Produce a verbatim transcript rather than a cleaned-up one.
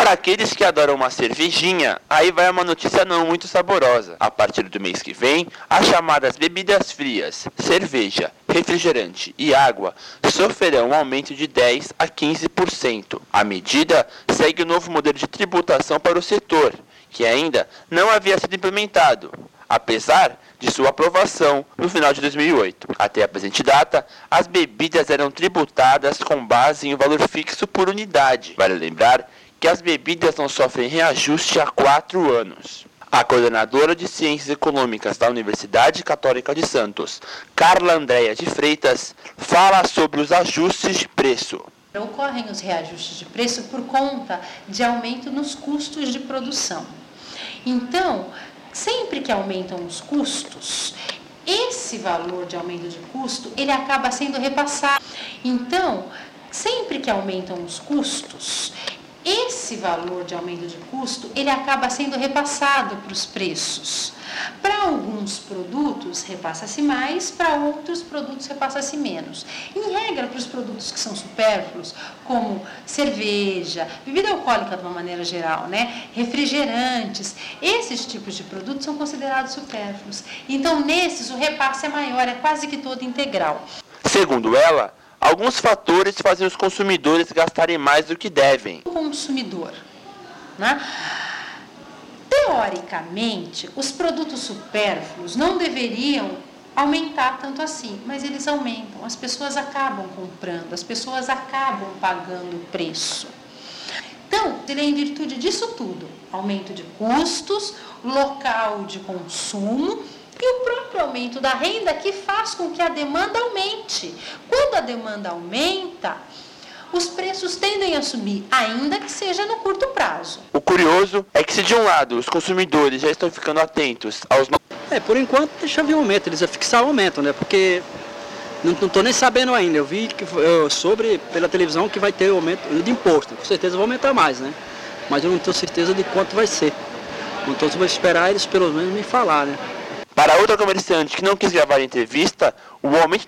para aqueles que adoram uma cervejinha, aí vai uma notícia não muito saborosa. A partir do mês que vem, as chamadas bebidas frias, cerveja, refrigerante e água sofrerão um aumento de dez a quinze por cento. A medida segue o novo modelo de tributação para o setor, que ainda não havia sido implementado, apesar de sua aprovação no final de dois mil e oito. Até a presente data, as bebidas eram tributadas com base em um valor fixo por unidade. Vale lembrar que as bebidas não sofrem reajuste há quatro anos. A coordenadora de Ciências Econômicas da Universidade Católica de Santos, Carla Andréia de Freitas, fala sobre os ajustes de preço. Ocorrem os reajustes de preço por conta de aumento nos custos de produção. Então, sempre que aumentam os custos, esse valor de aumento de custo, ele acaba sendo repassado. Então, sempre que aumentam os custos, esse valor de aumento de custo, ele acaba sendo repassado para os preços. Para alguns produtos, repassa-se mais, para outros produtos, repassa-se menos. Em regra, para os produtos que são supérfluos, como cerveja, bebida alcoólica de uma maneira geral, né? Refrigerantes, esses tipos de produtos são considerados supérfluos. Então, nesses, o repasse é maior, é quase que todo integral. Segundo ela, alguns fatores fazem os consumidores gastarem mais do que devem. O consumidor, né? Teoricamente, os produtos supérfluos não deveriam aumentar tanto assim, mas eles aumentam. As pessoas acabam comprando, as pessoas acabam pagando o preço. Então, ele é em virtude disso tudo: aumento de custos, local de consumo e o próprio aumento da renda que faz com que a demanda aumente. Quando a demanda aumenta, os preços tendem a subir, ainda que seja no curto prazo. O curioso é que se de um lado os consumidores já estão ficando atentos aos... É, por enquanto deixa vir o aumento, eles vão fixar o aumento, né? Porque não estou nem sabendo ainda, eu vi que, eu, sobre pela televisão que vai ter o aumento de imposto, com certeza vai aumentar mais, né? Mas eu não tenho certeza de quanto vai ser. Então eu vou esperar eles pelo menos me falar, né? Para outra comerciante que não quis gravar a entrevista, o aumento